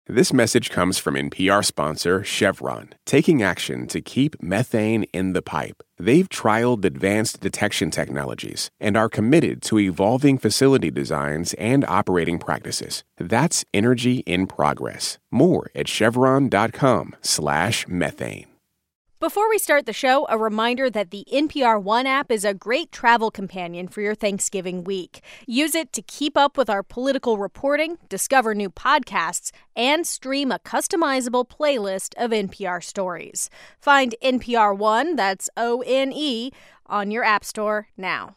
This message comes from NPR sponsor Chevron, taking action to keep methane in the pipe. They've trialed advanced detection technologies and are committed to evolving facility designs and operating practices. That's energy in progress. More at chevron.com/methane. Before we start the show, a reminder that the NPR One app is a great travel companion for your Thanksgiving week. Use it to keep up with our political reporting, discover new podcasts, and stream a customizable playlist of NPR stories. Find NPR One, that's ONE, on your app store now.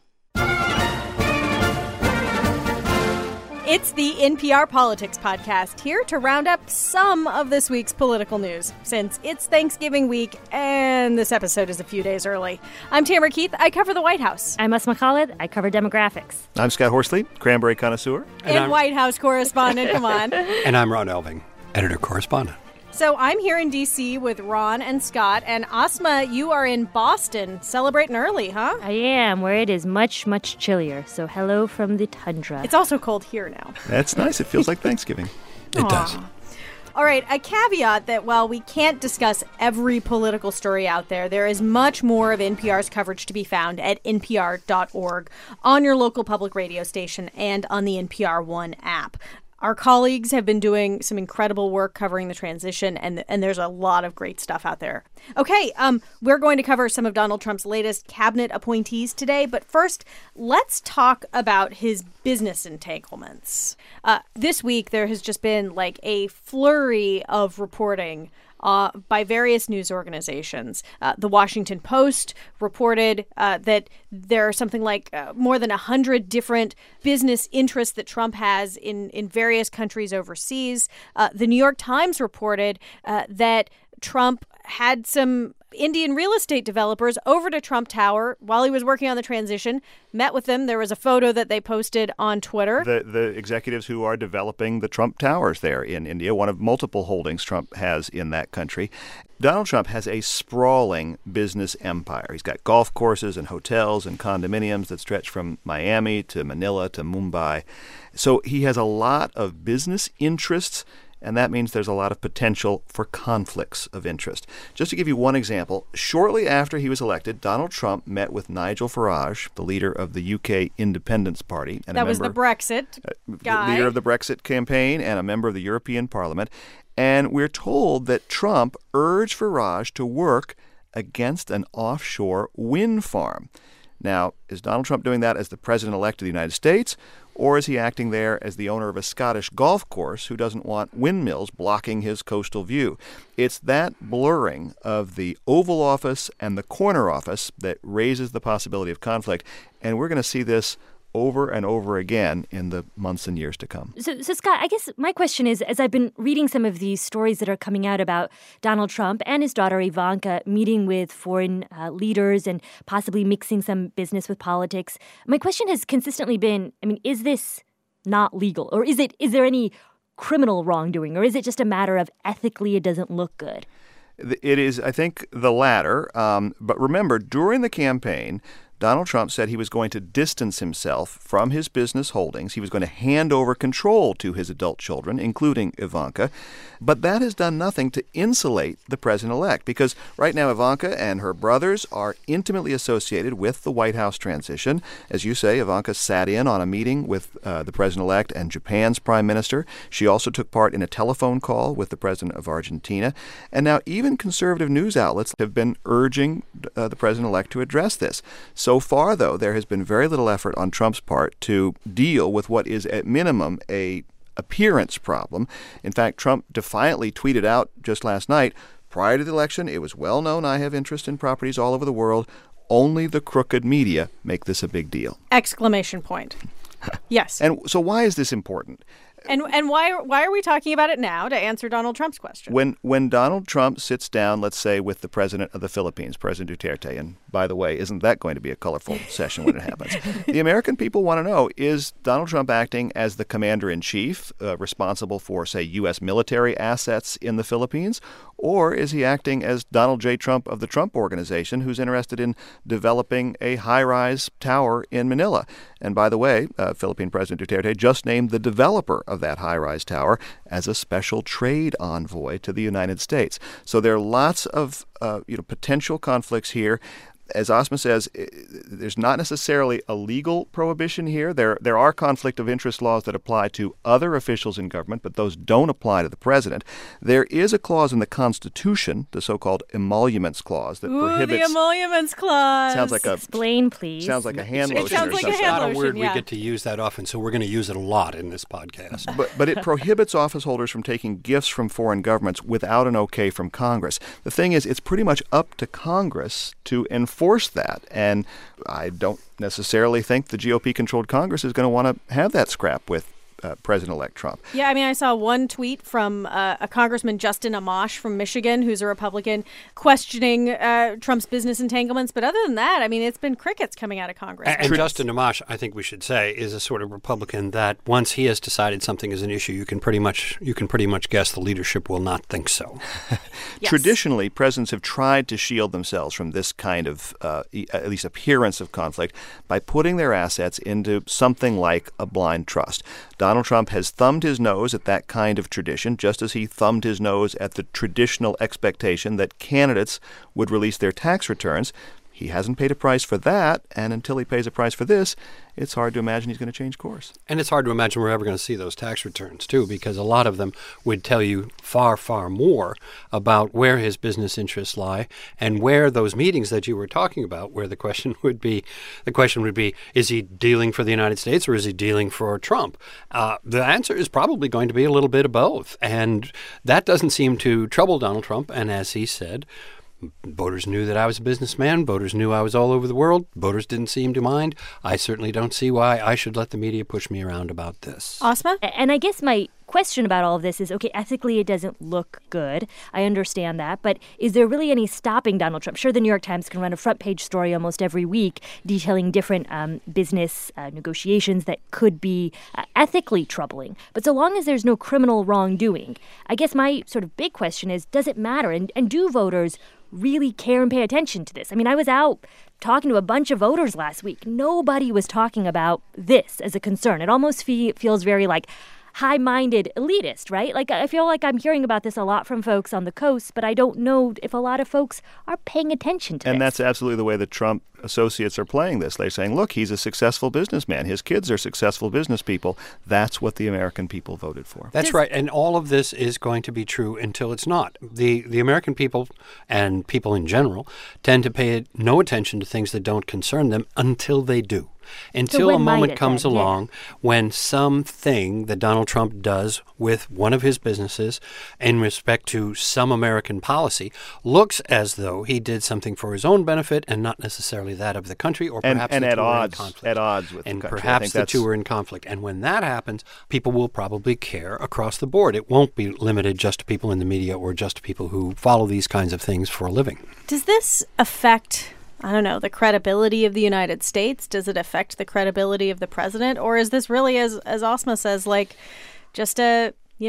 It's the NPR Politics Podcast, here to round up some of this week's political news, since it's Thanksgiving week and this episode is a few days early. I'm Tamara Keith. I cover the White House. I'm Asma Khalid. I cover demographics. I'm Scott Horsley, cranberry connoisseur. And White House correspondent. Come on. And I'm Ron Elving, editor-correspondent. So I'm here in D.C. with Ron and Scott, and Asma, you are in Boston, celebrating early, huh? I am, where it is much, much chillier. So hello from the tundra. It's also cold here now. That's nice. It feels like Thanksgiving. It does. All right, a caveat that while we can't discuss every political story out there, there is much more of NPR's coverage to be found at npr.org, on your local public radio station, and on the NPR One app. Our colleagues have been doing some incredible work covering the transition, and there's a lot of great stuff out there. Okay, we're going to cover some of Donald Trump's latest cabinet appointees today, but first, let's talk about his business entanglements. This week, there has just been like a flurry of reporting by various news organizations. The Washington Post reported that there are something like more than 100 different business interests that Trump has in various countries overseas. The New York Times reported that Trump had some Indian real estate developers over to Trump Tower while he was working on the transition, met with them. There was a photo that they posted on Twitter. The executives who are developing the Trump Towers there in India, one of multiple holdings Trump has in that country. Donald Trump has a sprawling business empire. He's got golf courses and hotels and condominiums that stretch from Miami to Manila to Mumbai. So he has a lot of business interests, and that means there's a lot of potential for conflicts of interest. Just to give you one example, shortly after he was elected, Donald Trump met with Nigel Farage, the leader of the UK Independence Party. And that was the Brexit guy. Leader of the Brexit campaign and a member of the European Parliament. And we're told that Trump urged Farage to work against an offshore wind farm. Now, is Donald Trump doing that as the president-elect of the United States, or is he acting there as the owner of a Scottish golf course who doesn't want windmills blocking his coastal view? It's that blurring of the Oval Office and the corner office that raises the possibility of conflict, and we're going to see this over and over again in the months and years to come. So, Scott, I guess my question is, as I've been reading some of these stories that are coming out about Donald Trump and his daughter Ivanka meeting with foreign leaders and possibly mixing some business with politics, my question has consistently been, is this not legal? Or is there any criminal wrongdoing? Or is it just a matter of ethically it doesn't look good? It is, I think, the latter. But remember, during the campaign, Donald Trump said he was going to distance himself from his business holdings. He was going to hand over control to his adult children, including Ivanka. But that has done nothing to insulate the president-elect, because right now Ivanka and her brothers are intimately associated with the White House transition. As you say, Ivanka sat in on a meeting with the president-elect and Japan's prime minister. She also took part in a telephone call with the president of Argentina. And now even conservative news outlets have been urging the president-elect to address this. So far, though, there has been very little effort on Trump's part to deal with what is, at minimum, a appearance problem. In fact, Trump defiantly tweeted out just last night, prior to the election, it was well known I have interest in properties all over the world. Only the crooked media make this a big deal. Exclamation point. Yes. And so why is this important? And why are we talking about it now to answer Donald Trump's question? When Donald Trump sits down, let's say, with the president of the Philippines, President Duterte, and by the way, isn't that going to be a colorful session when it happens? The American people want to know, is Donald Trump acting as the commander-in-chief responsible for, say, U.S. military assets in the Philippines? Or is he acting as Donald J. Trump of the Trump Organization, who's interested in developing a high-rise tower in Manila? And by the way, Philippine President Duterte just named the developer of that high-rise tower as a special trade envoy to the United States. So there are lots of potential conflicts here. As Asma says, there's not necessarily a legal prohibition here. There are conflict of interest laws that apply to other officials in government, but those don't apply to the president. There is a clause in the Constitution, the so-called emoluments clause, that prohibits... the emoluments clause. Sounds like Explain, please. Sounds like a hand lotion. It sounds like a hand It's not a lotion, word yeah. we get to use that often, so we're going to use it a lot in this podcast. But it prohibits office holders from taking gifts from foreign governments without an okay from Congress. The thing is, it's pretty much up to Congress to enforce that. And I don't necessarily think the GOP-controlled Congress is going to want to have that scrap with President-elect Trump. Yeah, I mean, I saw one tweet from a Congressman, Justin Amash from Michigan, who's a Republican, questioning Trump's business entanglements. But other than that, I mean, it's been crickets coming out of Congress. And Justin Amash, I think we should say, is a sort of Republican that once he has decided something is an issue, you can pretty much guess the leadership will not think so. Yes. Traditionally, presidents have tried to shield themselves from this kind of, at least appearance of conflict, by putting their assets into something like a blind trust. Donald Trump has thumbed his nose at that kind of tradition, just as he thumbed his nose at the traditional expectation that candidates would release their tax returns. He hasn't paid a price for that, and until he pays a price for this, it's hard to imagine he's going to change course. And it's hard to imagine we're ever going to see those tax returns, too, because a lot of them would tell you far, far more about where his business interests lie and where those meetings that you were talking about, where the question would be, is he dealing for the United States or is he dealing for Trump? The answer is probably going to be a little bit of both. And that doesn't seem to trouble Donald Trump. And as he said, voters knew that I was a businessman. Voters knew I was all over the world. Voters didn't seem to mind. I certainly don't see why I should let the media push me around about this. Asma? And I guess my question about all of this is, okay, ethically it doesn't look good. I understand that. But is there really any stopping Donald Trump? Sure, the New York Times can run a front page story almost every week detailing different business negotiations that could be ethically troubling. But so long as there's no criminal wrongdoing, I guess my sort of big question is, does it matter? And do voters really care and pay attention to this? I mean, I was out talking to a bunch of voters last week. Nobody was talking about this as a concern. It almost feels very like high-minded elitist, right? Like, I feel like I'm hearing about this a lot from folks on the coast, but I don't know if a lot of folks are paying attention to this. And that's absolutely the way the Trump associates are playing this. They're saying, look, he's a successful businessman. His kids are successful business people. That's what the American people voted for. That's right. And all of this is going to be true until it's not. The American people and people in general tend to pay no attention to things that don't concern them until they do. Until a moment comes along when something that Donald Trump does with one of his businesses in respect to some American policy looks as though he did something for his own benefit and not necessarily that of the country, or perhaps and the at two are in odds, conflict. at odds with and the country. perhaps the two are in conflict. And when that happens, people will probably care across the board. It won't be limited just to people in the media or just to people who follow these kinds of things for a living. Does this affect, I don't know, the credibility of the United States? Does it affect the credibility of the president? Or is this really, as Asma says, like just a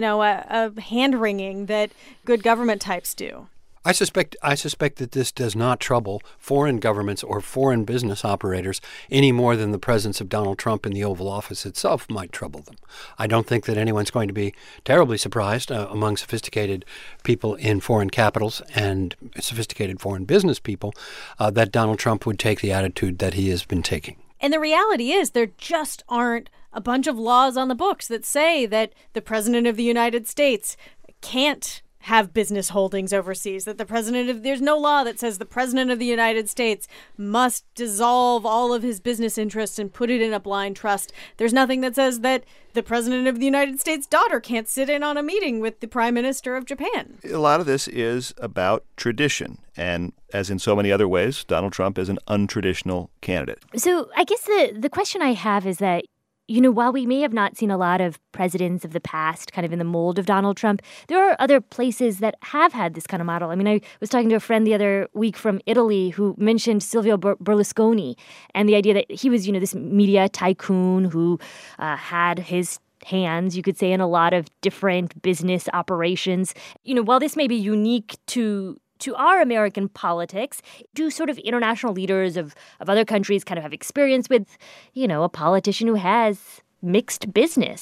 hand-wringing that good government types do? I suspect that this does not trouble foreign governments or foreign business operators any more than the presence of Donald Trump in the Oval Office itself might trouble them. I don't think that anyone's going to be terribly surprised among sophisticated people in foreign capitals and sophisticated foreign business people that Donald Trump would take the attitude that he has been taking. And the reality is there just aren't a bunch of laws on the books that say that the president of the United States can't have business holdings overseas, that there's no law that says the president of the United States must dissolve all of his business interests and put it in a blind trust. There's nothing that says that the president of the United States' daughter can't sit in on a meeting with the prime minister of Japan. A lot of this is about tradition. And as in so many other ways, Donald Trump is an untraditional candidate. So I guess the question I have is that, you know, while we may have not seen a lot of presidents of the past kind of in the mold of Donald Trump, there are other places that have had this kind of model. I mean, I was talking to a friend the other week from Italy who mentioned Silvio Berlusconi and the idea that he was, you know, this media tycoon who had his hands, you could say, in a lot of different business operations. You know, while this may be unique to our American politics, do sort of international leaders of other countries kind of have experience with, you know, a politician who has mixed business?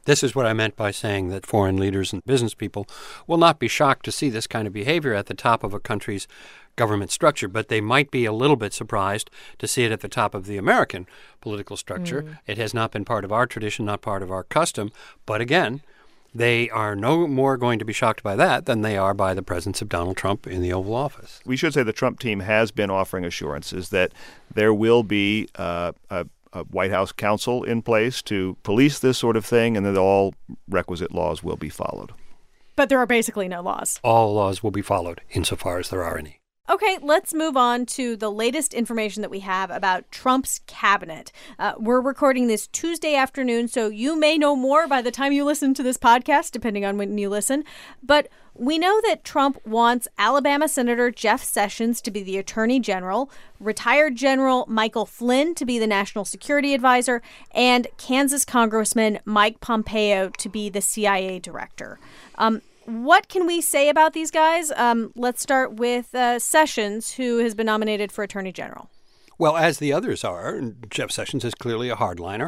This is what I meant by saying that foreign leaders and business people will not be shocked to see this kind of behavior at the top of a country's government structure, but they might be a little bit surprised to see it at the top of the American political structure. It has not been part of our tradition, not part of our custom. But again, they are no more going to be shocked by that than they are by the presence of Donald Trump in the Oval Office. We should say the Trump team has been offering assurances that there will be a White House counsel in place to police this sort of thing, and that all requisite laws will be followed. But there are basically no laws. All laws will be followed insofar as there are any. Okay, let's move on to the latest information that we have about Trump's cabinet. We're recording this Tuesday afternoon, so you may know more by the time you listen to this podcast, depending on when you listen. But we know that Trump wants Alabama Senator Jeff Sessions to be the Attorney General, retired General Michael Flynn to be the National Security Advisor, and Kansas Congressman Mike Pompeo to be the CIA Director. What can we say about these guys? Let's start with Sessions, who has been nominated for Attorney General. Well, as the others are, Jeff Sessions is clearly a hardliner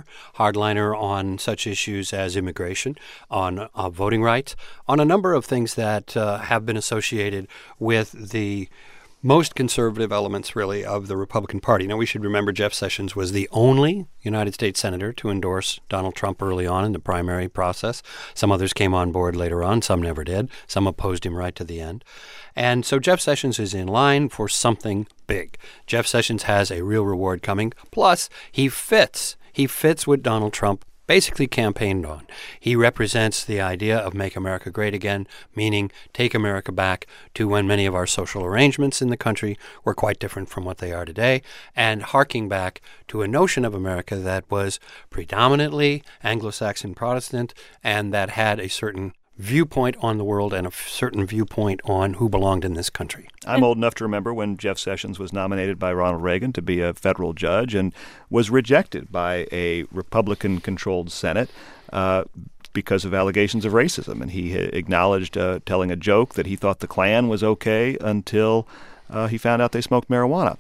on such issues as immigration, on voting rights, on a number of things that have been associated with the most conservative elements, really, of the Republican Party. Now, we should remember Jeff Sessions was the only United States senator to endorse Donald Trump early on in the primary process. Some others came on board later on. Some never did. Some opposed him right to the end. And so Jeff Sessions is in line for something big. Jeff Sessions has a real reward coming. Plus, he fits what Donald Trump basically campaigned on. He represents the idea of make America great again, meaning take America back to when many of our social arrangements in the country were quite different from what they are today, and harking back to a notion of America that was predominantly Anglo-Saxon Protestant and that had a certain viewpoint on the world and a certain viewpoint on who belonged in this country. I'm old enough to remember when Jeff Sessions was nominated by Ronald Reagan to be a federal judge and was rejected by a Republican-controlled Senate because of allegations of racism. And he acknowledged telling a joke that he thought the Klan was okay until he found out they smoked marijuana.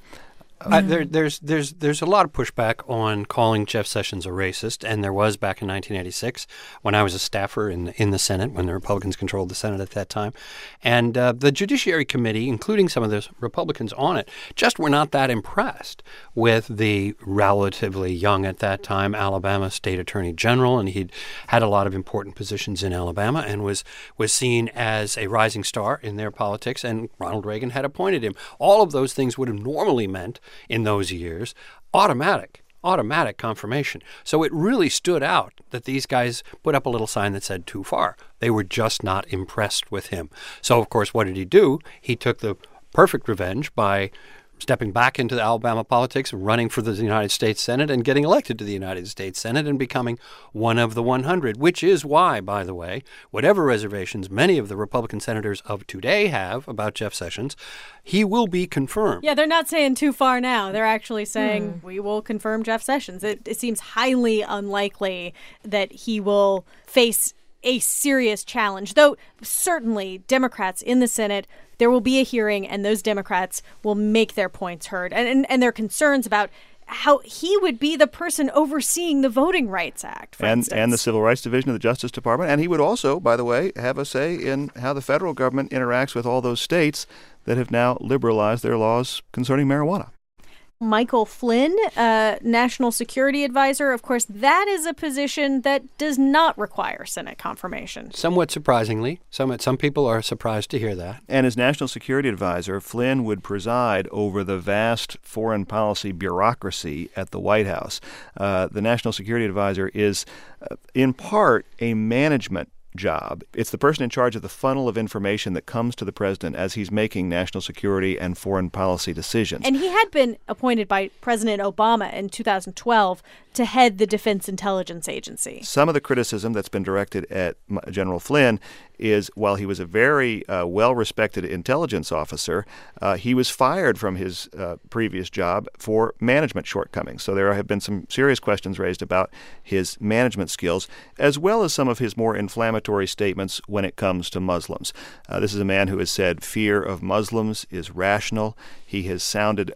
There's a lot of pushback on calling Jeff Sessions a racist, and there was back in 1986 when I was a staffer in the Senate, when the Republicans controlled the Senate at that time. And the Judiciary Committee, including some of the Republicans on it, just were not that impressed with the relatively young at that time Alabama State Attorney General, and he'd had a lot of important positions in Alabama and was seen as a rising star in their politics, and Ronald Reagan had appointed him. All of those things would have normally meant in those years automatic confirmation. So it really stood out that these guys put up a little sign that said too far. They were just not impressed with him. So, of course, what did he do? He took the perfect revenge by stepping back into the Alabama politics, running for the United States Senate and getting elected to the United States Senate and becoming one of the 100, which is why, by the way, whatever reservations many of the Republican senators of today have about Jeff Sessions, he will be confirmed. Yeah, they're not saying too far now. They're actually saying we will confirm Jeff Sessions. It seems highly unlikely that he will face a serious challenge, though certainly Democrats in the Senate, there will be a hearing and those Democrats will make their points heard and their concerns about how he would be the person overseeing the Voting Rights Act, for instance. And the Civil Rights Division of the Justice Department. And he would also, by the way, have a say in how the federal government interacts with all those states that have now liberalized their laws concerning marijuana. Michael Flynn, National Security Advisor. Of course, that is a position that does not require Senate confirmation. Somewhat surprisingly. Some people are surprised to hear that. And as National Security Advisor, Flynn would preside over the vast foreign policy bureaucracy at the White House. The National Security Advisor is, in part, a management job. It's the person in charge of the funnel of information that comes to the president as he's making national security and foreign policy decisions. And he had been appointed by President Obama in 2012 to head the Defense Intelligence Agency. Some of the criticism that's been directed at General Flynn is, while he was a very well-respected intelligence officer, he was fired from his previous job for management shortcomings. So there have been some serious questions raised about his management skills, as well as some of his more inflammatory statements when it comes to Muslims. This is a man who has said fear of Muslims is rational. He has sounded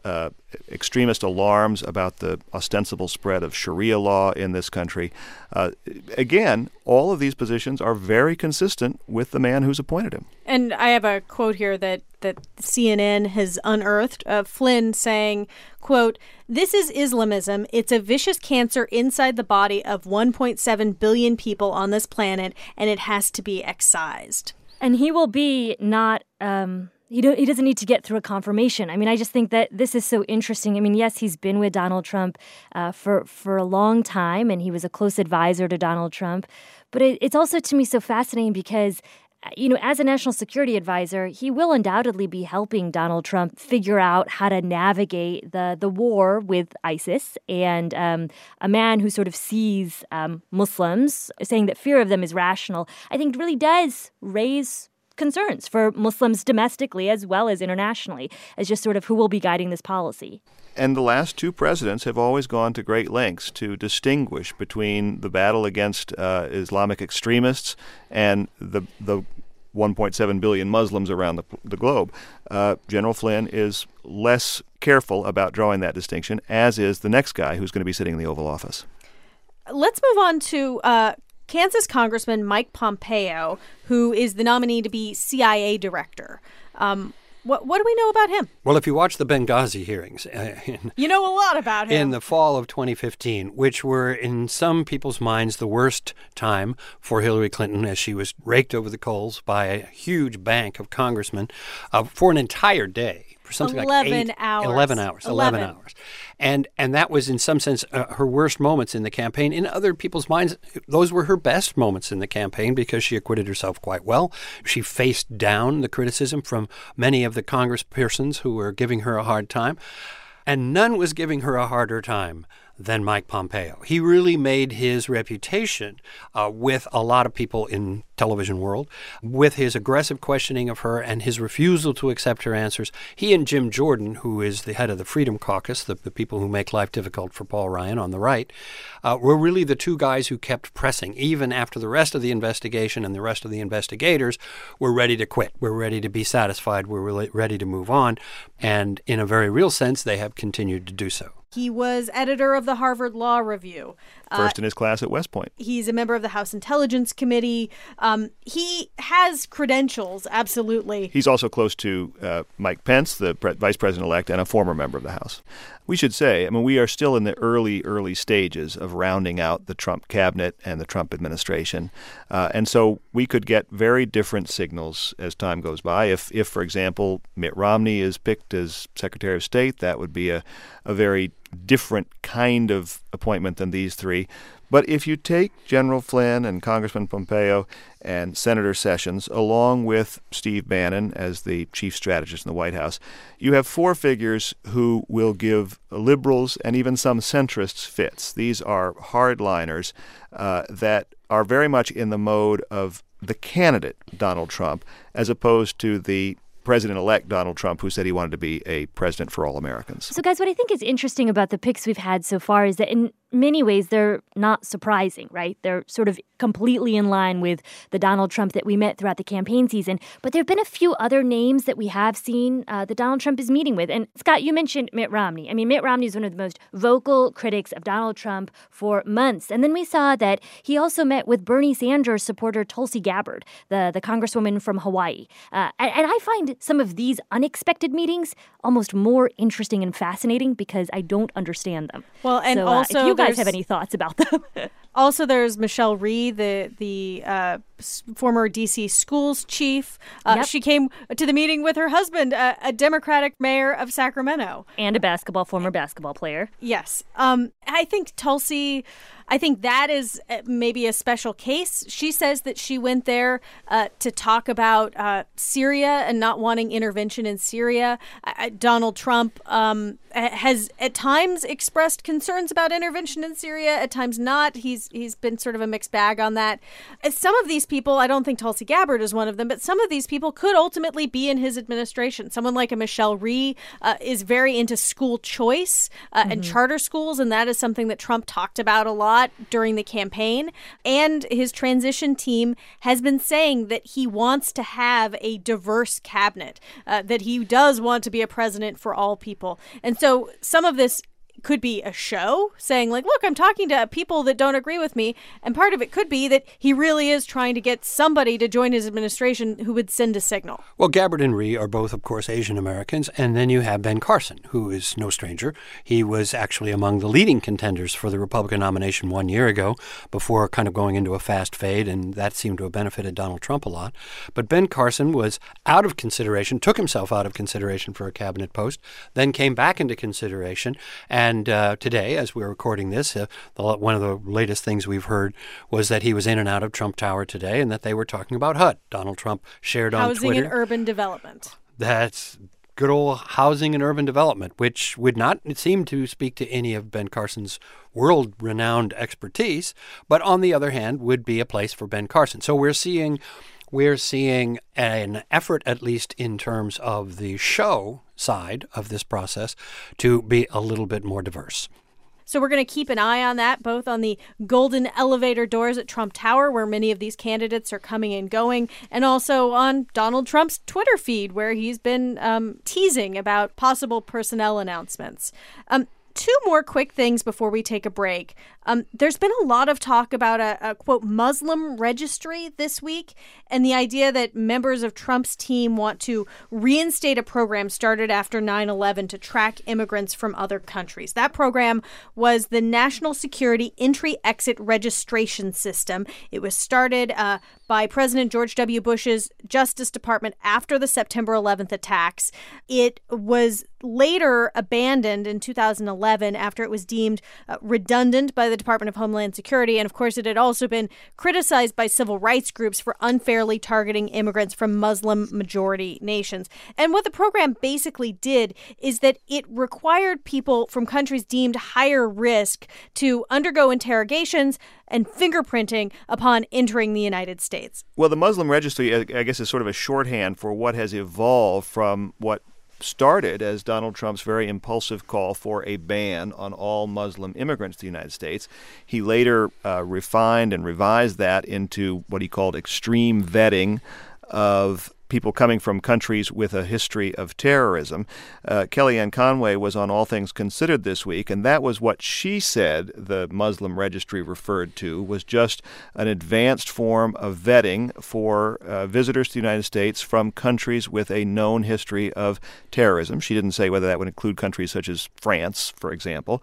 extremist alarms about the ostensible spread of Sharia law in this country. Again, all of these positions are very consistent with the man who's appointed him. And I have a quote here that CNN has unearthed, Flynn saying, quote, "This is Islamism. It's a vicious cancer inside the body of 1.7 billion people on this planet, and it has to be excised." And he will be not... He doesn't need to get through a confirmation. I mean, I just think that this is so interesting. I mean, yes, he's been with Donald Trump for a long time, and he was a close advisor to Donald Trump. But it's also, to me, so fascinating because, as a national security advisor, he will undoubtedly be helping Donald Trump figure out how to navigate the war with ISIS. And a man who sort of sees Muslims, saying that fear of them is rational, I think really does raise concerns for Muslims domestically as well as internationally, as just sort of who will be guiding this policy. And the last two presidents have always gone to great lengths to distinguish between the battle against Islamic extremists and the 1.7 billion Muslims around the globe. General Flynn is less careful about drawing that distinction, as is the next guy who's going to be sitting in the Oval Office. Let's move on to Kansas Congressman Mike Pompeo, who is the nominee to be CIA director. What do we know about him? Well, if you watch the Benghazi hearings... you know a lot about him. In the fall of 2015, which were in some people's minds the worst time for Hillary Clinton as she was raked over the coals by a huge bank of congressmen for an entire day. Something 11 like hours. 11 hours. 11 hours. And that was, in some sense, her worst moments in the campaign. In other people's minds, those were her best moments in the campaign because she acquitted herself quite well. She faced down the criticism from many of the congresspersons who were giving her a hard time. And none was giving her a harder time than Mike Pompeo. He really made his reputation with a lot of people in television world, with his aggressive questioning of her and his refusal to accept her answers. He and Jim Jordan, who is the head of the Freedom Caucus, the people who make life difficult for Paul Ryan on the right, were really the two guys who kept pressing, even after the rest of the investigation and the rest of the investigators were ready to quit, were ready to be satisfied, were ready to move on. And in a very real sense, they have continued to do so. He was editor of the Harvard Law Review. First in his class at West Point. He's a member of the House Intelligence Committee. He has credentials, absolutely. He's also close to Mike Pence, the vice president-elect, and a former member of the House. We should say, we are still in the early stages of rounding out the Trump cabinet and the Trump administration. And so we could get very different signals as time goes by. If, for example, Mitt Romney is picked as Secretary of State, that would be a very different kind of appointment than these three. But if you take General Flynn and Congressman Pompeo and Senator Sessions, along with Steve Bannon as the chief strategist in the White House, you have four figures who will give liberals and even some centrists fits. These are hardliners that are very much in the mode of the candidate, Donald Trump, as opposed to the President-elect Donald Trump, who said he wanted to be a president for all Americans. So, guys, what I think is interesting about the picks we've had so far is that in many ways they're not surprising, right? They're sort of completely in line with the Donald Trump that we met throughout the campaign season. But there have been a few other names that we have seen that Donald Trump is meeting with. And Scott, you mentioned Mitt Romney. Mitt Romney is one of the most vocal critics of Donald Trump for months. And then we saw that he also met with Bernie Sanders supporter Tulsi Gabbard, the congresswoman from Hawaii. And I find some of these unexpected meetings almost more interesting and fascinating because I don't understand them. Well, and also if you guys have any thoughts about them. Also, there's Michelle Rhee, the former D.C. schools chief. Yep. She came to the meeting with her husband, a Democratic mayor of Sacramento. And a former basketball player. Yes. I think Tulsi... I think that is maybe a special case. She says that she went there to talk about Syria and not wanting intervention in Syria. Donald Trump has at times expressed concerns about intervention in Syria, at times not. He's been sort of a mixed bag on that. Some of these people, I don't think Tulsi Gabbard is one of them, but some of these people could ultimately be in his administration. Someone like a Michelle Rhee is very into school choice and charter schools, and that is something that Trump talked about a lot. lot during the campaign, and his transition team has been saying that he wants to have a diverse cabinet, that he does want to be a president for all people. And so some of this could be a show saying, like, look, I'm talking to people that don't agree with me. And part of it could be that he really is trying to get somebody to join his administration who would send a signal. Well, Gabbard and Rhee are both, of course, Asian Americans. And then you have Ben Carson, who is no stranger. He was actually among the leading contenders for the Republican nomination 1 year ago before kind of going into a fast fade. And that seemed to have benefited Donald Trump a lot. But Ben Carson was out of consideration, took himself out of consideration for a cabinet post, then came back into consideration. And today, as we're recording this, one of the latest things we've heard was that he was in and out of Trump Tower today and that they were talking about HUD. Donald Trump shared on Twitter. Housing and urban development. That's good old housing and urban development, which would not seem to speak to any of Ben Carson's world-renowned expertise, but on the other hand, would be a place for Ben Carson. So we're seeing an effort, at least in terms of the show side of this process, to be a little bit more diverse. So we're going to keep an eye on that, both on the golden elevator doors at Trump Tower, where many of these candidates are coming and going, and also on Donald Trump's Twitter feed, where he's been teasing about possible personnel announcements. Two more quick things before we take a break. There's been a lot of talk about a, quote, Muslim registry this week, and the idea that members of Trump's team want to reinstate a program started after 9/11 to track immigrants from other countries. That program was the National Security Entry-Exit Registration System. It was started by President George W. Bush's Justice Department after the September 11th attacks. It was later abandoned in 2011 after it was deemed redundant by the Department of Homeland Security. And of course, it had also been criticized by civil rights groups for unfairly targeting immigrants from Muslim majority nations. And what the program basically did is that it required people from countries deemed higher risk to undergo interrogations and fingerprinting upon entering the United States. Well, the Muslim registry, I guess, is sort of a shorthand for what has evolved from what started as Donald Trump's very impulsive call for a ban on all Muslim immigrants to the United States. He later refined and revised that into what he called extreme vetting of people coming from countries with a history of terrorism. Kellyanne Conway was on All Things Considered this week, and that was what she said the Muslim registry referred to, was just an advanced form of vetting for visitors to the United States from countries with a known history of terrorism. She didn't say whether that would include countries such as France, for example.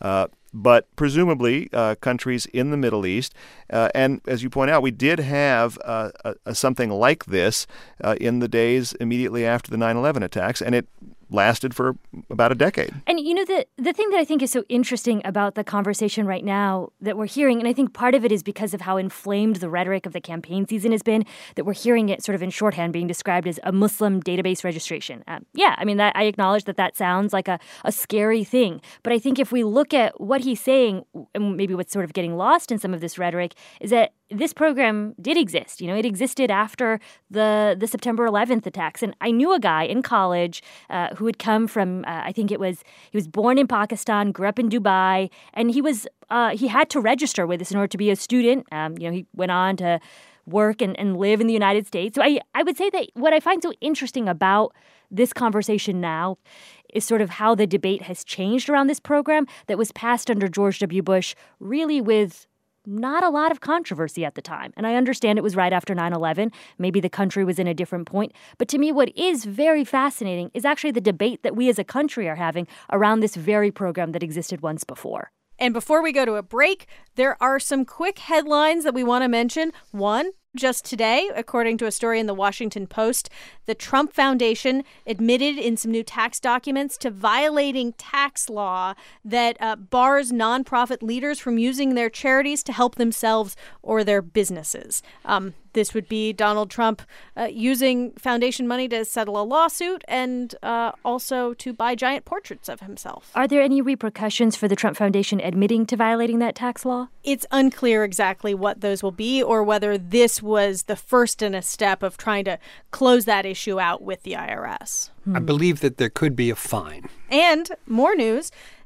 But presumably countries in the Middle East. And as you point out, we did have something like this in the days immediately after the 9/11 attacks, and it lasted for about a decade. And, you know, the thing that I think is so interesting about the conversation right now that we're hearing, and I think part of it is because of how inflamed the rhetoric of the campaign season has been, that we're hearing it sort of in shorthand being described as a Muslim database registration. I acknowledge that sounds like a scary thing. But I think if we look at what he's saying, and maybe what's sort of getting lost in some of this rhetoric, is that this program did exist. You know, it existed after the September 11th attacks. And I knew a guy in college who had come from, he was born in Pakistan, grew up in Dubai, and he had to register with us in order to be a student. He went on to work and live in the United States. So I would say that what I find so interesting about this conversation now is sort of how the debate has changed around this program that was passed under George W. Bush, really with not a lot of controversy at the time. And I understand it was right after 9/11. Maybe the country was in a different point. But to me, what is very fascinating is actually the debate that we as a country are having around this very program that existed once before. And before we go to a break, there are some quick headlines that we want to mention. One, just today, according to a story in the Washington Post, the Trump Foundation admitted in some new tax documents to violating tax law that bars nonprofit leaders from using their charities to help themselves or their businesses. This would be Donald Trump using foundation money to settle a lawsuit and also to buy giant portraits of himself. Are there any repercussions for the Trump Foundation admitting to violating that tax law? It's unclear exactly what those will be or whether this was the first in a step of trying to close that issue out with the IRS. I believe that there could be a fine. And more news.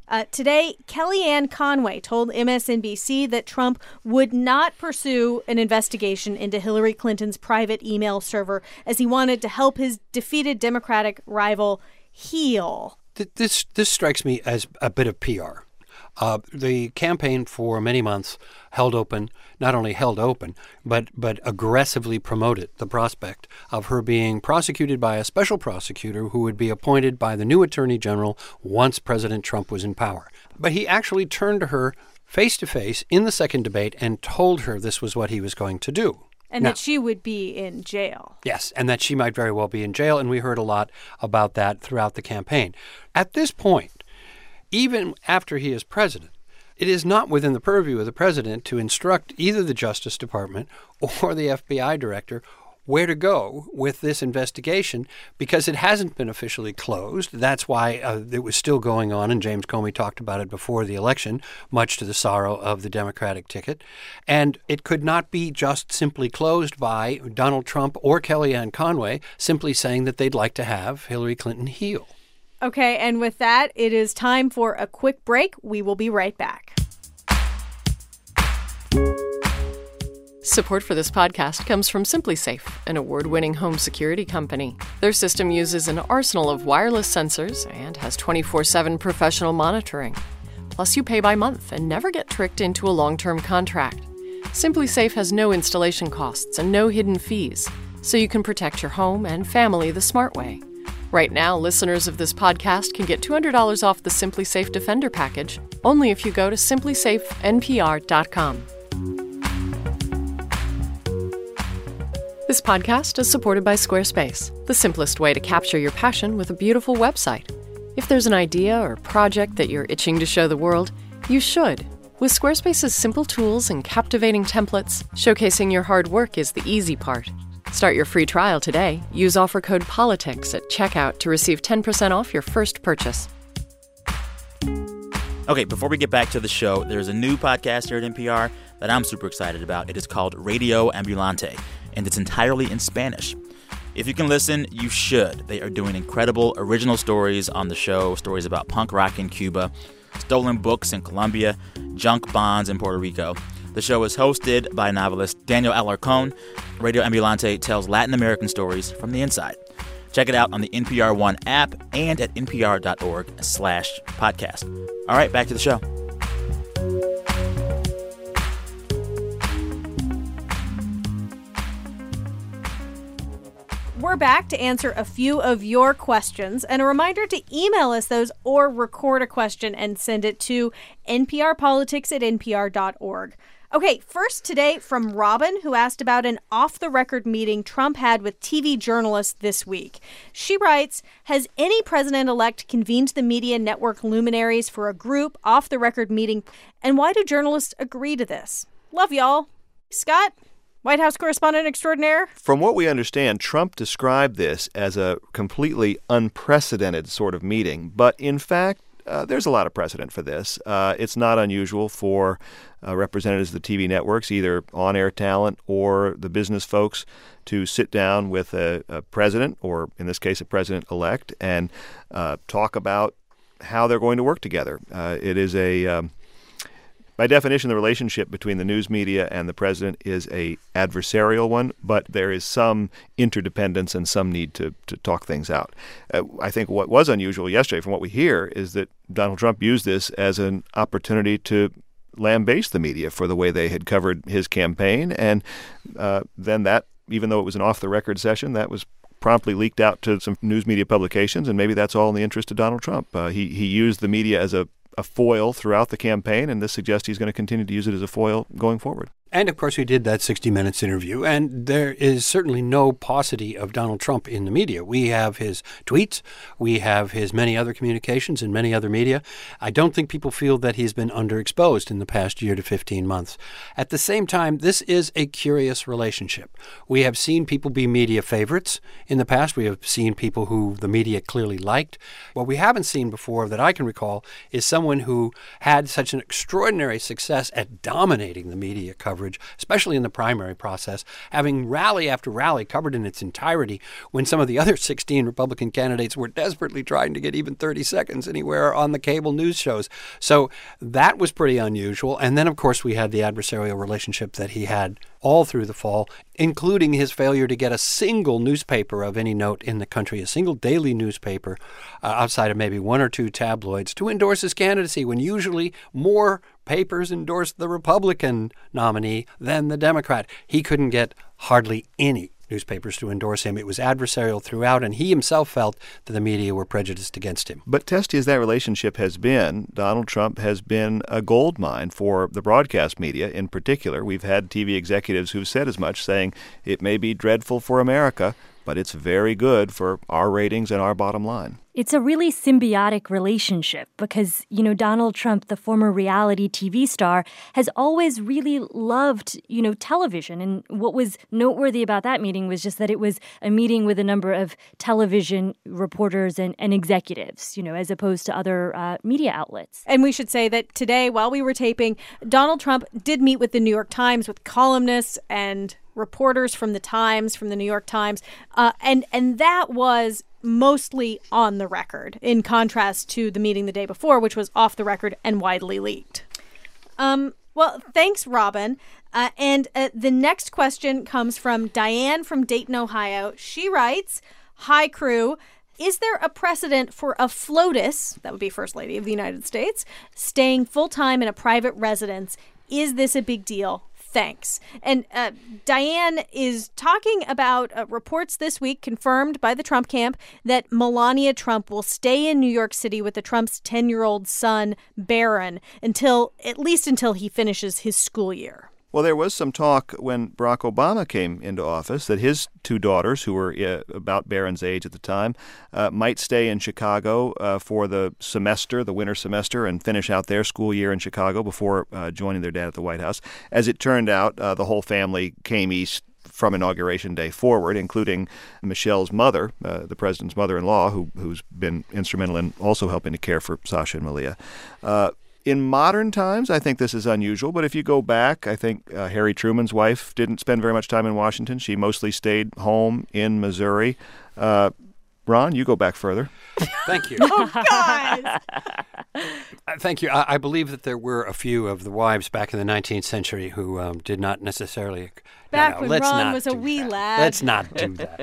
Today, Kellyanne Conway told MSNBC that Trump would not pursue an investigation into Hillary Clinton's private email server as he wanted to help his defeated Democratic rival heal. This strikes me as a bit of PR. The campaign for many months not only held open, but aggressively promoted the prospect of her being prosecuted by a special prosecutor who would be appointed by the new attorney general once President Trump was in power. But he actually turned to her face-to-face in the second debate and told her this was what he was going to do. And that she would be in jail. Yes, and that she might very well be in jail, and we heard a lot about that throughout the campaign. At this point, even after he is president, it is not within the purview of the president to instruct either the Justice Department or the FBI director where to go with this investigation because it hasn't been officially closed. That's why it was still going on, and James Comey talked about it before the election, much to the sorrow of the Democratic ticket. And it could not be just simply closed by Donald Trump or Kellyanne Conway simply saying that they'd like to have Hillary Clinton heal. Okay, and with that, it is time for a quick break. We will be right back. Support for this podcast comes from SimpliSafe, an award-winning home security company. Their system uses an arsenal of wireless sensors and has 24/7 professional monitoring. Plus, you pay by month and never get tricked into a long-term contract. SimpliSafe has no installation costs and no hidden fees, so you can protect your home and family the smart way. Right now, listeners of this podcast can get $200 off the SimpliSafe Defender package only if you go to simplysafenpr.com. This podcast is supported by Squarespace, the simplest way to capture your passion with a beautiful website. If there's an idea or project that you're itching to show the world, you should. With Squarespace's simple tools and captivating templates, showcasing your hard work is the easy part. Start your free trial today. Use offer code POLITICS at checkout to receive 10% off your first purchase. Okay, before we get back to the show, there's a new podcast here at NPR that I'm super excited about. It is called Radio Ambulante, and it's entirely in Spanish. If you can listen, you should. They are doing incredible original stories on the show, stories about punk rock in Cuba, stolen books in Colombia, junk bonds in Puerto Rico. The show is hosted by novelist Daniel Alarcón. Radio Ambulante tells Latin American stories from the inside. Check it out on the NPR One app and at npr.org/podcast. All right, back to the show. We're back to answer a few of your questions. And a reminder to email us those or record a question and send it to nprpolitics@npr.org. Okay, first today from Robin, who asked about an off-the-record meeting Trump had with TV journalists this week. She writes, has any president-elect convened the media network luminaries for a group off-the-record meeting? And why do journalists agree to this? Love y'all. Scott, White House correspondent extraordinaire? From what we understand, Trump described this as a completely unprecedented sort of meeting. But in fact, there's a lot of precedent for this. It's not unusual for representatives of the TV networks, either on-air talent or the business folks, to sit down with a president, or in this case, a president-elect, and talk about how they're going to work together. It is by definition, the relationship between the news media and the president is a adversarial one, but there is some interdependence and some need to talk things out. I think what was unusual yesterday, from what we hear, is that Donald Trump used this as an opportunity to lambaste the media for the way they had covered his campaign. And then that, even though it was an off-the-record session, that was promptly leaked out to some news media publications, and maybe that's all in the interest of Donald Trump. He used the media as a foil throughout the campaign, and this suggests he's going to continue to use it as a foil going forward. And, of course, we did that 60 Minutes interview, and there is certainly no paucity of Donald Trump in the media. We have his tweets. We have his many other communications in many other media. I don't think people feel that he's been underexposed in the past year to 15 months. At the same time, this is a curious relationship. We have seen people be media favorites in the past. We have seen people who the media clearly liked. What we haven't seen before that I can recall is someone who had such an extraordinary success at dominating the media coverage coverage, especially in the primary process, having rally after rally covered in its entirety when some of the other 16 Republican candidates were desperately trying to get even 30 seconds anywhere on the cable news shows. So that was pretty unusual. And then, of course, we had the adversarial relationship that he had all through the fall, including his failure to get a single newspaper of any note in the country, a single daily newspaper outside of maybe one or two tabloids to endorse his candidacy, when usually more papers endorse the Republican nominee than the Democrat. He couldn't get hardly any newspapers to endorse him. It was adversarial throughout, and he himself felt that the media were prejudiced against him. But testy as that relationship has been, Donald Trump has been a gold mine for the broadcast media in particular. We've had TV executives who've said as much, saying it may be dreadful for America, but it's very good for our ratings and our bottom line. It's a really symbiotic relationship because, Donald Trump, the former reality TV star, has always really loved, television. And what was noteworthy about that meeting was just that it was a meeting with a number of television reporters and executives, as opposed to other media outlets. And we should say that today, while we were taping, Donald Trump did meet with the New York Times, with columnists and reporters from the Times, from the New York Times, and that was mostly on the record, in contrast to the meeting the day before, which was off the record and widely leaked. Well, thanks, Robin. And the next question comes from Diane from Dayton, Ohio. She writes, "Hi, crew. Is there a precedent for a FLOTUS, that would be First Lady of the United States, staying full-time in a private residence? Is this a big deal? Thanks." And Diane is talking about reports this week confirmed by the Trump camp that Melania Trump will stay in New York City with the Trump's 10-year-old son, Barron, at least until he finishes his school year. Well, there was some talk when Barack Obama came into office that his two daughters, who were about Barron's age at the time, might stay in Chicago for the winter semester, and finish out their school year in Chicago before joining their dad at the White House. As it turned out, the whole family came east from Inauguration Day forward, including Michelle's mother, the president's mother-in-law, who's been instrumental in also helping to care for Sasha and Malia. In modern times, I think this is unusual, but if you go back, I think Harry Truman's wife didn't spend very much time in Washington. She mostly stayed home in Missouri. Ron, you go back further. Thank you. Oh, guys! Thank you. I believe that there were a few of the wives back in the 19th century who did not necessarily... Back when Ron was a wee lad. Let's not do that.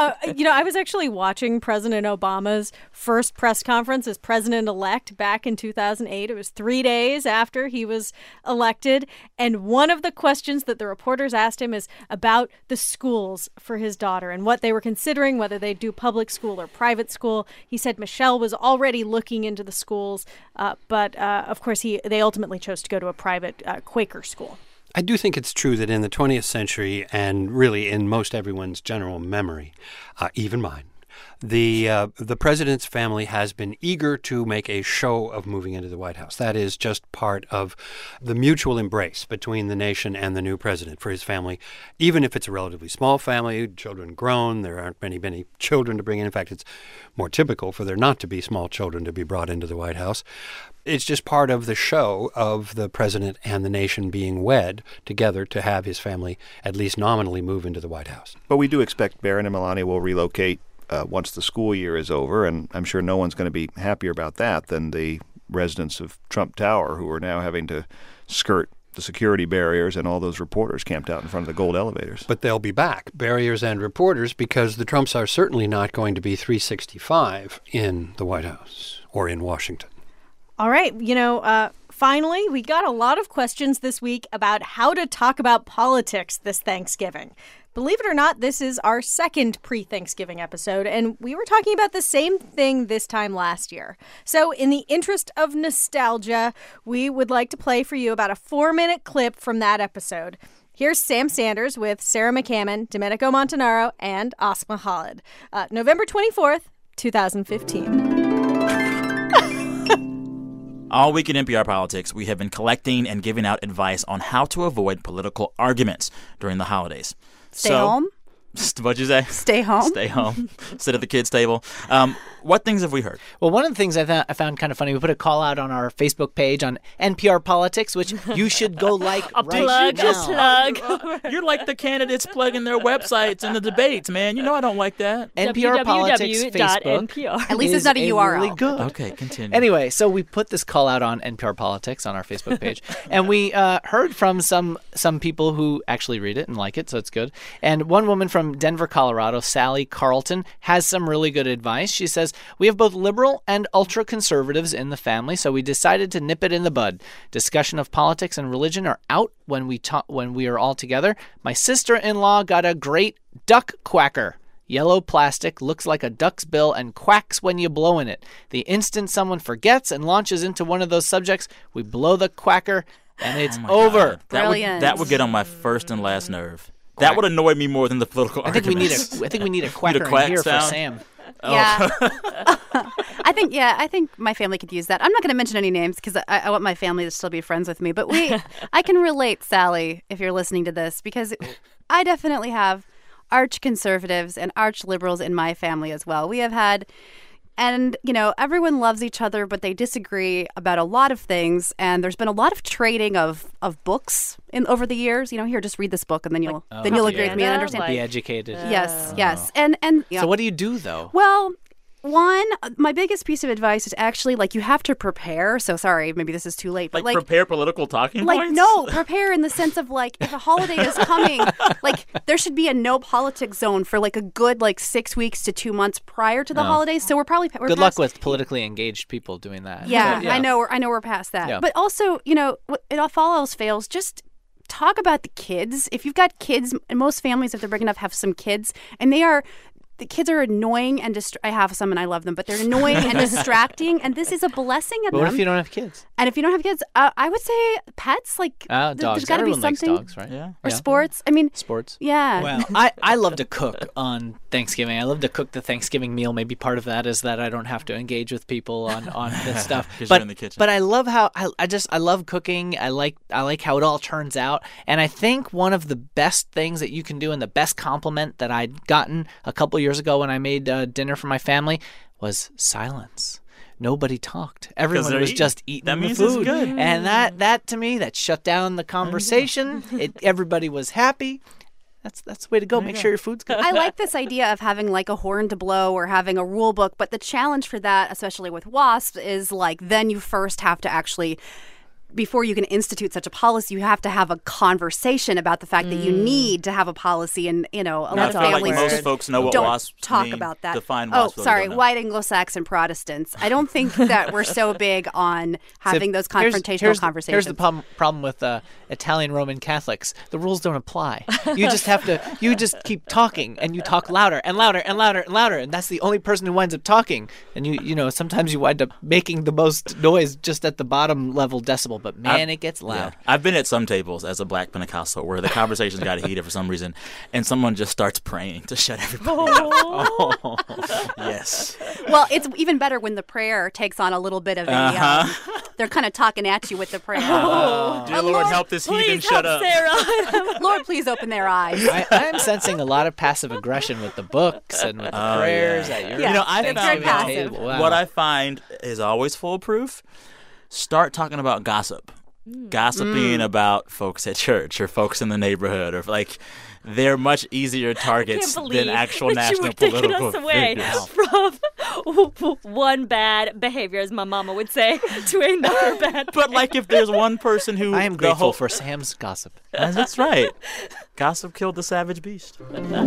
I was actually watching President Obama's first press conference as president-elect back in 2008. It was 3 days after he was elected. And one of the questions that the reporters asked him is about the schools for his daughter and what they were considering, whether they do public school or private school. He said Michelle was already looking into the schools, but of course they ultimately chose to go to a private Quaker school. I do think it's true that in the 20th century, and really in most everyone's general memory, even mine, the president's family has been eager to make a show of moving into the White House. That is just part of the mutual embrace between the nation and the new president for his family. Even if it's a relatively small family, children grown, there aren't many children to bring in. In fact, it's more typical for there not to be small children to be brought into the White House. It's just part of the show of the president and the nation being wed together to have his family at least nominally move into the White House. But we do expect Barron and Melania will relocate once the school year is over, and I'm sure no one's going to be happier about that than the residents of Trump Tower, who are now having to skirt the security barriers and all those reporters camped out in front of the gold elevators. But they'll be back, barriers and reporters, because the Trumps are certainly not going to be 365 in the White House or in Washington. All right. Finally, we got a lot of questions this week about how to talk about politics this Thanksgiving. Believe it or not, this is our second pre-Thanksgiving episode, and we were talking about the same thing this time last year. So in the interest of nostalgia, we would like to play for you about a 4-minute clip from that episode. Here's Sam Sanders with Sarah McCammon, Domenico Montanaro, and Asma Khalid. November 24th, 2015. All week in NPR Politics, we have been collecting and giving out advice on how to avoid political arguments during the holidays. Stay home? What'd you say? Stay home. Stay home. Sit at the kids' table. What things have we heard? Well, one of the things I found kind of funny, we put a call out on our Facebook page on NPR Politics, which you should go like right now. Plug. You're like the candidates plugging their websites in the debates, man. You know I don't like that. NPR Politics Facebook. www.npr. At least it's not a URL. Really good. Okay, continue. Anyway, so we put this call out on NPR Politics on our Facebook page, and we heard from some people who actually read it and like it, so it's good. And one woman from Denver, Colorado, Sally Carlton, has some really good advice. She says, "We have both liberal and ultra-conservatives in the family, so we decided to nip it in the bud. Discussion of politics and religion are out when we are all together. My sister-in-law got a great duck quacker. Yellow plastic, looks like a duck's bill, and quacks when you blow in it. The instant someone forgets and launches into one of those subjects, we blow the quacker, and it's over." Brilliant. That would get on my first and last nerve. That would annoy me more than the political I think we arguments. need a quacker quack in here sound? for Sam. Yeah. I think my family could use that. I'm not going to mention any names because I want my family to still be friends with me. But I can relate, Sally, if you're listening to this, because I definitely have arch conservatives and arch liberals in my family as well. We have had, and everyone loves each other, but they disagree about a lot of things. And there's been a lot of trading of books over the years. Here, just read this book, and then you'll agree with me and understand. Be educated. Yes. And So what do you do though? well, one, my biggest piece of advice is actually you have to prepare. So sorry, maybe this is too late, but prepare political talking points? no, prepare in the sense of if a holiday is coming, there should be a no politics zone for a good 6 weeks to 2 months prior to the holidays. So we're Good luck with politically engaged people doing that. Yeah, But, I know we're past that. Yeah. But also, if all else fails, just talk about the kids. If you've got kids, and most families, if they're big enough, have some kids, and the kids are annoying and I have some and I love them, but they're annoying and distracting, and this is a blessing in But them. what if you don't have kids? And if you don't have kids, I would say pets, Dogs. there's got to be Everyone likes something. dogs, right? Yeah. Or sports. I mean, Sports. yeah. Well, I love to cook on Thanksgiving. I love to cook the Thanksgiving meal. Maybe part of that is that I don't have to engage with people on this stuff. 'Cause you're in the kitchen. But I love how I love cooking. I like how it all turns out. And I think one of the best things that you can do, and the best compliment that I'd gotten a couple years ago when I made dinner for my family, was silence. Nobody talked. Everyone was just eating That the means it's food. good. And that to me, that shut down the conversation. Everybody was happy. That's the way to go. Make sure your food's good. I like this idea of having a horn to blow or having a rule book, but the challenge for that, especially with WASP, is then you first have to actually, before you can institute such a policy, you have to have a conversation about the fact that you need to have a policy, and a lot of families most just folks know what don't WASP talk mean. about that. Define Oh, WASP, what sorry, they don't know. white Anglo-Saxon Protestants. I don't think that we're so big on having those confrontational conversations. Here's the problem with Italian Roman Catholics. The rules don't apply. You just keep talking, and you talk louder and louder and louder and louder, and that's the only person who winds up talking. And sometimes you wind up making the most noise just at the bottom level decibel, but man, it gets loud. Yeah. I've been at some tables as a black Pentecostal where the conversations got heated for some reason, and someone just starts praying to shut everybody up. Oh, yes. Well, it's even better when the prayer takes on a little bit of a. They're kind of talking at you with the prayer. Dear Lord, help this heathen shut up. Lord, please open their eyes. I'm sensing a lot of passive aggression with the books and with the prayers at your I Thanksgiving found table. Wow. what I find is always foolproof. Start talking about gossip. Gossiping about folks at church or folks in the neighborhood, or they're much easier targets than actual national political figures. From one bad behavior, as my mama would say, to another bad. But if there's one person who I am grateful for Sam's gossip. That's right. Gossip killed the savage beast.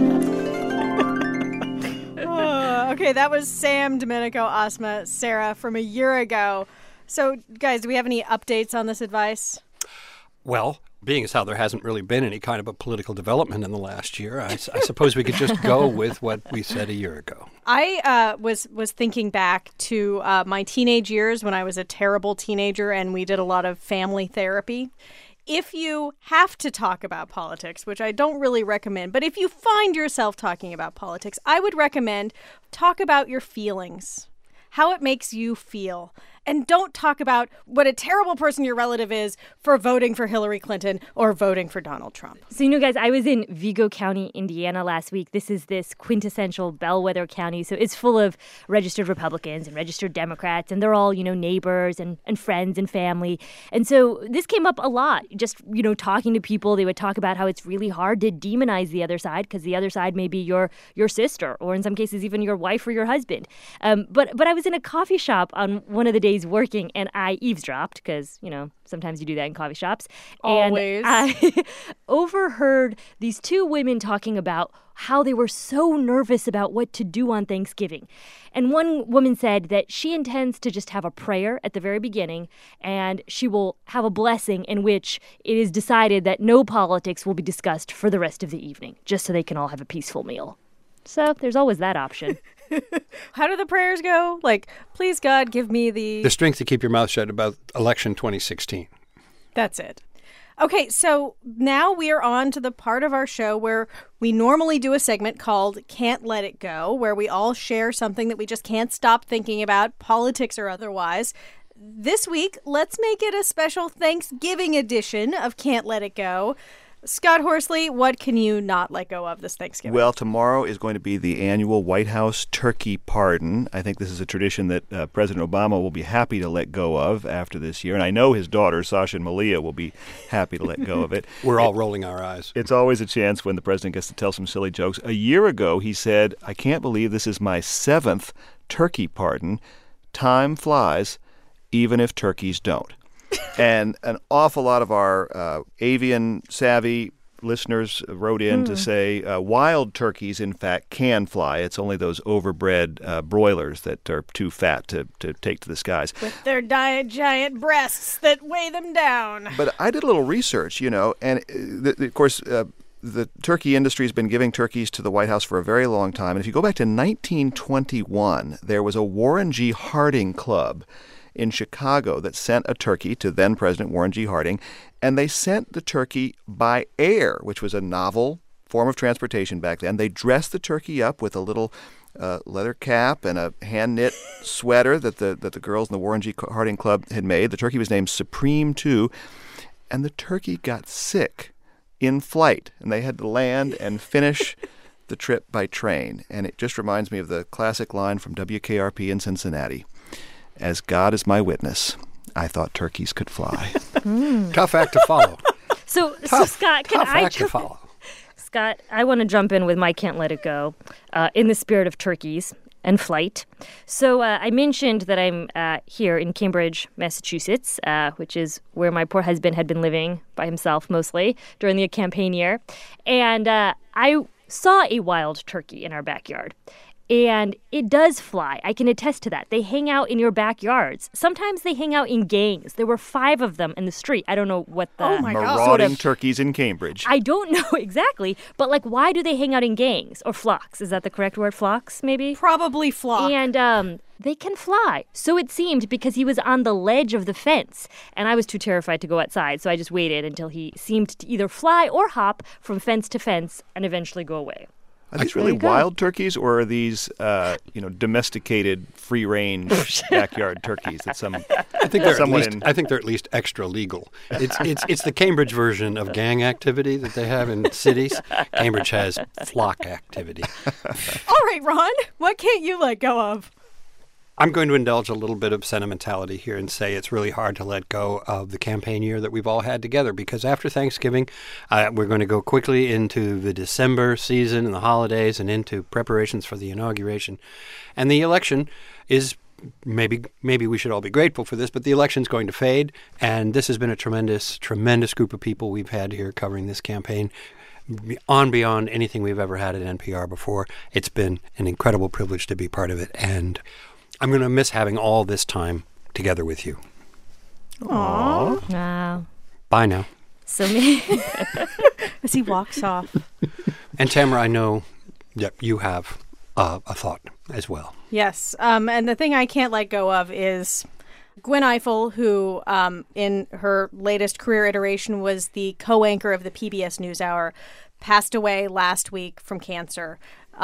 Okay, that was Sam, Domenico, Asma, Sarah from a year ago. So, guys, do we have any updates on this advice? Well, being as how there hasn't really been any kind of a political development in the last year, I suppose we could just go with what we said a year ago. I was thinking back to my teenage years when I was a terrible teenager and we did a lot of family therapy. If you have to talk about politics, which I don't really recommend, but if you find yourself talking about politics, I would recommend talk about your feelings, how it makes you feel. and don't talk about what a terrible person your relative is for voting for Hillary Clinton or voting for Donald Trump. So, guys, I was in Vigo County, Indiana last week. This is this quintessential bellwether county. So it's full of registered Republicans and registered Democrats, and they're all, neighbors and friends and family. And so this came up a lot. Just, talking to people, they would talk about how it's really hard to demonize the other side because the other side may be your sister or in some cases even your wife or your husband. But I was in a coffee shop on one of the days working, and I eavesdropped because, sometimes you do that in coffee shops. Always. And I overheard these two women talking about how they were so nervous about what to do on Thanksgiving. And one woman said that she intends to just have a prayer at the very beginning, and she will have a blessing in which it is decided that no politics will be discussed for the rest of the evening, just so they can all have a peaceful meal. So there's always that option. How do the prayers go? Like, please, God, give me the strength to keep your mouth shut about election 2016. That's it. Okay, so now we are on to the part of our show where we normally do a segment called Can't Let It Go, where we all share something that we just can't stop thinking about, politics or otherwise. This week, let's make it a special Thanksgiving edition of Can't Let It Go. Scott Horsley, what can you not let go of this Thanksgiving? Well, tomorrow is going to be the annual White House turkey pardon. I think this is a tradition that President Obama will be happy to let go of after this year. And I know his daughter, Sasha and Malia, will be happy to let go of it. We're all rolling our eyes. It's always a chance when the president gets to tell some silly jokes. A year ago, he said, "I can't believe this is my 7th turkey pardon. Time flies, even if turkeys don't." And an awful lot of our avian savvy listeners wrote in to say wild turkeys, in fact, can fly. It's only those overbred broilers that are too fat to take to the skies. With their giant breasts that weigh them down. But I did a little research, and of course, the turkey industry has been giving turkeys to the White House for a very long time. And if you go back to 1921, there was a Warren G. Harding Club in Chicago that sent a turkey to then-President Warren G. Harding, and they sent the turkey by air, which was a novel form of transportation back then. They dressed the turkey up with a little leather cap and a hand-knit sweater that the girls in the Warren G. Harding Club had made. The turkey was named Supreme 2, and the turkey got sick in flight, and they had to land and finish the trip by train. And it just reminds me of the classic line from WKRP in Cincinnati. "As God is my witness, I thought turkeys could fly." Tough act to follow. So Scott, can tough I act to follow. Scott, I want to jump in with my Can't Let It Go in the spirit of turkeys and flight. So I mentioned that I'm here in Cambridge, Massachusetts, which is where my poor husband had been living by himself mostly during the campaign year. And I saw a wild turkey in our backyard. And it does fly. I can attest to that. They hang out in your backyards. Sometimes they hang out in gangs. There were 5 of them in the street. I don't know what the marauding turkeys in Cambridge. I don't know exactly. But, why do they hang out in gangs? Or flocks? Is that the correct word? Flocks, maybe? Probably flock. And they can fly. So it seemed, because he was on the ledge of the fence. And I was too terrified to go outside. So I just waited until he seemed to either fly or hop from fence to fence and eventually go away. Are these really wild turkeys, or are these, domesticated, free-range backyard turkeys that I think they're at least extra legal. It's the Cambridge version of gang activity that they have in cities. Cambridge has flock activity. All right, Ron, what can't you let go of? I'm going to indulge a little bit of sentimentality here and say it's really hard to let go of the campaign year that we've all had together, because after Thanksgiving, we're going to go quickly into the December season and the holidays and into preparations for the inauguration. And the election is maybe we should all be grateful for this, but the election's going to fade. And this has been a tremendous group of people we've had here covering this campaign. Beyond anything we've ever had at NPR before. It's been an incredible privilege to be part of it. And I'm going to miss having all this time together with you. Aww. Wow. Bye now. So me. As he walks off. And Tamara, I know that you have a thought as well. Yes. And the thing I can't let go of is Gwen Ifill, who in her latest career iteration was the co-anchor of the PBS NewsHour, passed away last week from cancer.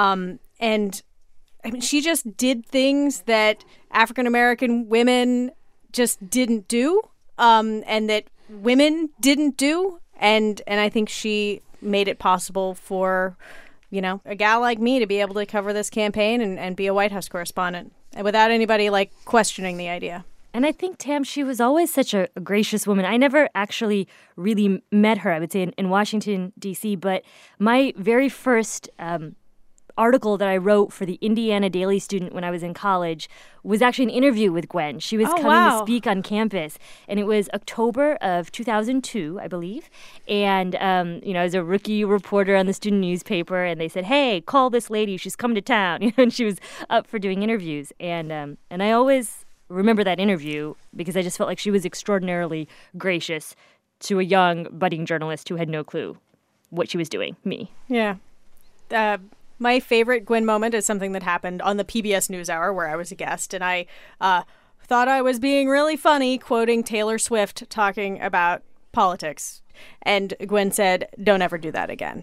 And I mean, she just did things that African-American women just didn't do, and that women didn't do. And I think she made it possible for, a gal like me to be able to cover this campaign and be a White House correspondent, and without anybody questioning the idea. And I think, Tam, she was always such a gracious woman. I never actually really met her, I would say, in Washington, D.C., but my very first article that I wrote for the Indiana Daily Student when I was in college was actually an interview with Gwen. She was coming to speak on campus, and it was October of 2002, I believe. And, I was a rookie reporter on the student newspaper, and they said, hey, call this lady. She's coming to town. And she was up for doing interviews. And I always remember that interview because I just felt like she was extraordinarily gracious to a young budding journalist who had no clue what she was doing, me. Yeah. My favorite Gwen moment is something that happened on the PBS NewsHour where I was a guest, and I thought I was being really funny quoting Taylor Swift talking about politics. And Gwen said, don't ever do that again.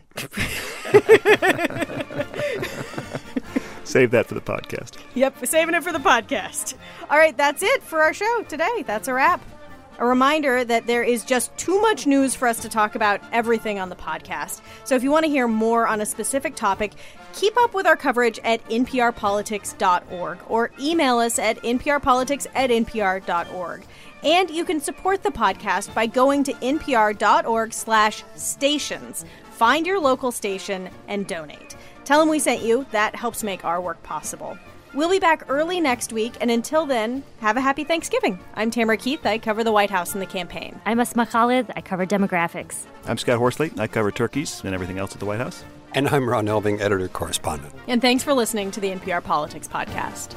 Save that for the podcast. Yep, saving it for the podcast. All right, that's it for our show today. That's a wrap. A reminder that there is just too much news for us to talk about everything on the podcast. So if you want to hear more on a specific topic, keep up with our coverage at nprpolitics.org or email us at nprpolitics@npr.org. And you can support the podcast by going to npr.org/stations. Find your local station and donate. Tell them we sent you. That helps make our work possible. We'll be back early next week, and until then, have a happy Thanksgiving. I'm Tamara Keith. I cover the White House and the campaign. I'm Asma Khalid. I cover demographics. I'm Scott Horsley. I cover turkeys and everything else at the White House. And I'm Ron Elving, editor-correspondent. And thanks for listening to the NPR Politics Podcast.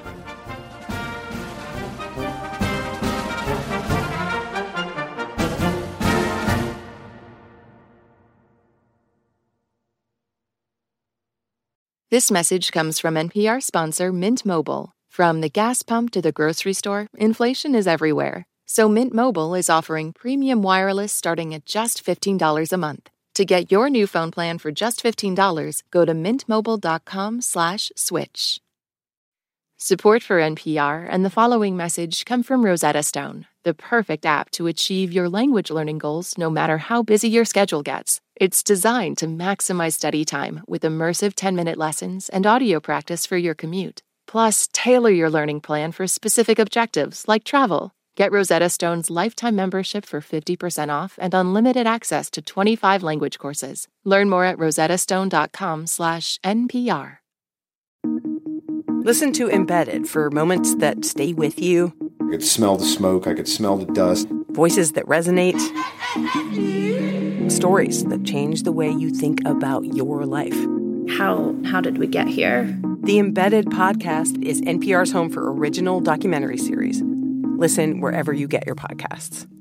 This message comes from NPR sponsor Mint Mobile. From the gas pump to the grocery store, inflation is everywhere. So Mint Mobile is offering premium wireless starting at just $15 a month. To get your new phone plan for just $15, go to mintmobile.com/switch. Support for NPR and the following message come from Rosetta Stone, the perfect app to achieve your language learning goals no matter how busy your schedule gets. It's designed to maximize study time with immersive 10-minute lessons and audio practice for your commute. Plus, tailor your learning plan for specific objectives like travel. Get Rosetta Stone's lifetime membership for 50% off and unlimited access to 25 language courses. Learn more at rosettastone.com/NPR. Listen to Embedded for moments that stay with you. I could smell the smoke. I could smell the dust. Voices that resonate. Stories that change the way you think about your life. How did we get here? The Embedded podcast is NPR's home for original documentary series. Listen wherever you get your podcasts.